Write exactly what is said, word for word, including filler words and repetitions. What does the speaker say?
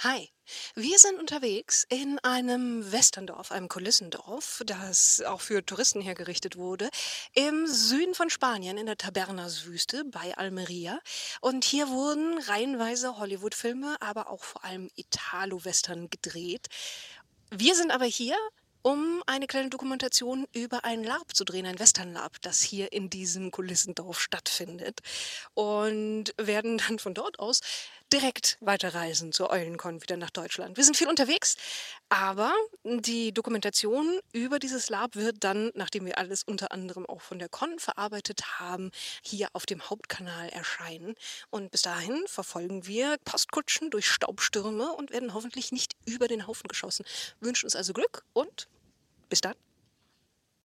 Hi, wir sind unterwegs in einem Westerndorf, einem Kulissendorf, das auch für Touristen hergerichtet wurde, im Süden von Spanien in der Tabernas-Wüste bei Almeria. Und hier wurden reihenweise Hollywood-Filme, aber auch vor allem Italo-Western gedreht. Wir sind aber hier, um eine kleine Dokumentation über ein LARP zu drehen, ein Western-LARP, das hier in diesem Kulissendorf stattfindet. Und werden dann von dort aus direkt weiterreisen zur Eulencon wieder nach Deutschland. Wir sind viel unterwegs, aber die Dokumentation über dieses LARP wird dann, nachdem wir alles unter anderem auch von der Con verarbeitet haben, hier auf dem Hauptkanal erscheinen. Und bis dahin verfolgen wir Postkutschen durch Staubstürme und werden hoffentlich nicht über den Haufen geschossen. Wünschen uns also Glück und bis dann.